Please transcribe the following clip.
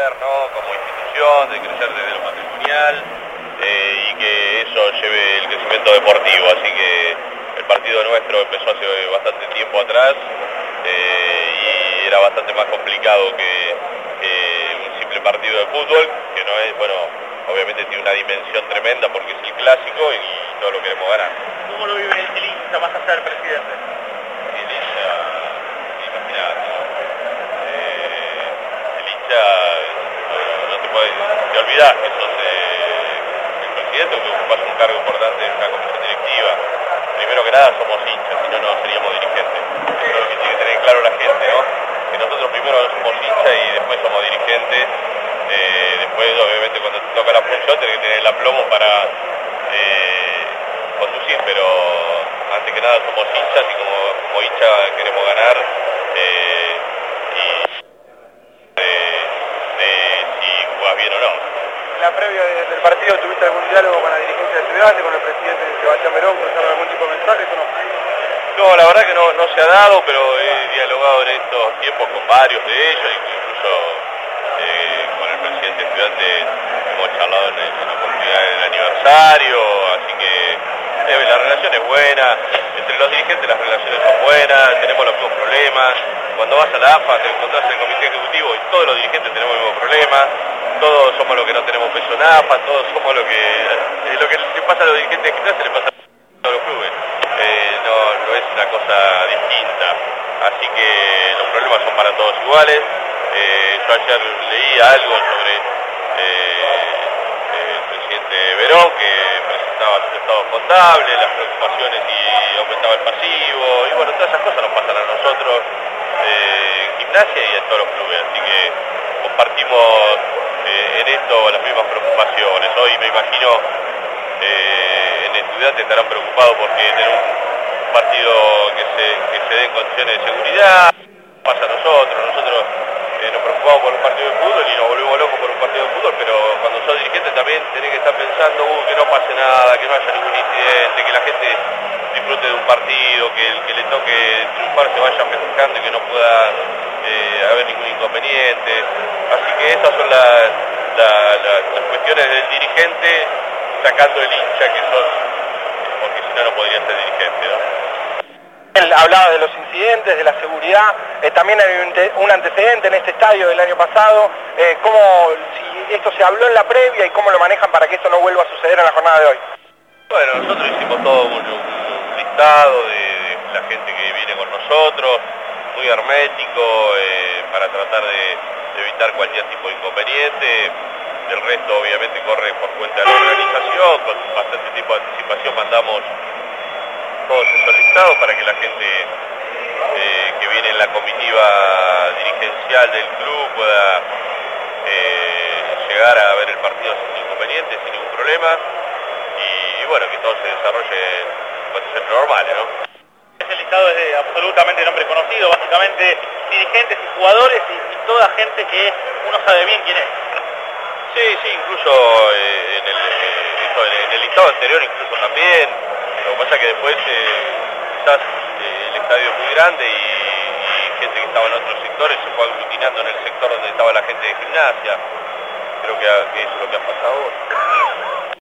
crecer, ¿no? Como institución, de crecer desde lo patrimonial y que eso lleve el crecimiento deportivo. Así que el partido nuestro empezó hace bastante tiempo atrás y era bastante más complicado que un simple partido de fútbol, que no es, bueno, obviamente tiene una dimensión tremenda porque es el clásico y todo lo queremos ganar. ¿Cómo lo vive el hincha más allá del presidente? El hincha, imagínate, ¿no? El hincha, no te puedes, te olvidás que sos el presidente o que ocupás un cargo importante en una comisión directiva. Primero que nada somos hinchas, si no, no seríamos dirigentes. Eso es lo que tiene que tener claro la gente, ¿no? Que nosotros primero somos hinchas y después somos dirigentes. Después, obviamente, cuando te toca la función, tenés que tener el aplomo para conducir, pero antes que nada somos hinchas y como hincha queremos ganar si jugás bien o no. En la previa del partido, ¿tuviste algún diálogo con la dirigencia de Estudiantes, con el presidente Sebastián Verón, cruzaron algún tipo de mensajes o no? No, la verdad que no se ha dado, pero he dialogado en estos tiempos con varios de ellos, incluso con el presidente de Estudiantes hemos charlado en la oportunidad del aniversario, así que la relación es buena, entre los dirigentes las relaciones son buenas, tenemos los mismos problemas. Cuando vas a la AFA te encontrás en el comité ejecutivo y todos los dirigentes tenemos el mismo problema, todos somos los que no tenemos peso en AFA, todos somos lo que le pasa a los dirigentes de gimnasia le pasa a todos los clubes. No es una cosa distinta, así que los problemas son para todos iguales. Yo ayer leí algo sobre el presidente Verón que presentaba sus estados contables, las preocupaciones y aumentaba el pasivo, y bueno, todas esas cosas nos pasan a nosotros en gimnasia y en todos los clubes, así que compartimos en esto las mismas preocupaciones. Hoy me imagino en Estudiantes estarán preocupados porque tener un partido que se dé en condiciones de seguridad. Pasa a nosotros nos preocupamos por un partido de fútbol y nos volvemos locos por un partido de fútbol, pero cuando sos dirigente también tenés que estar pensando que no pase nada, que no haya ningún incidente, que la gente disfrute de un partido, que el que le toque triunfar se vaya festejando y que no pueda haber ningún inconveniente. Así que esas son las cuestiones del dirigente, sacando el hincha que sos, porque si no, no podría ser dirigente, ¿no? Él hablaba de los incidentes, de la seguridad, también hay un antecedente en este estadio del año pasado. Si esto se habló en la previa y cómo lo manejan para que esto no vuelva a suceder en la jornada de hoy. Bueno, nosotros hicimos todo un listado de la gente que viene con nosotros, muy hermético, para tratar de evitar cualquier tipo de inconveniente. El resto obviamente corre por cuenta de la organización, con bastante tiempo de anticipación mandamos todos esos listados para que la gente que viene en la comitiva dirigencial del club pueda llegar a ver el partido sin inconvenientes, sin ningún problema y bueno, que todo se desarrolle en condiciones normales, ¿no? Ese listado es de absolutamente nombre conocido, básicamente dirigentes y jugadores y toda gente que uno sabe bien quién es. Sí, incluso en el listado anterior incluso también. Lo que pasa es que después quizás el estadio es muy grande y gente que estaba en otros sectores se fue aglutinando en el sector donde estaba la gente de gimnasia. Creo que eso es lo que ha pasado.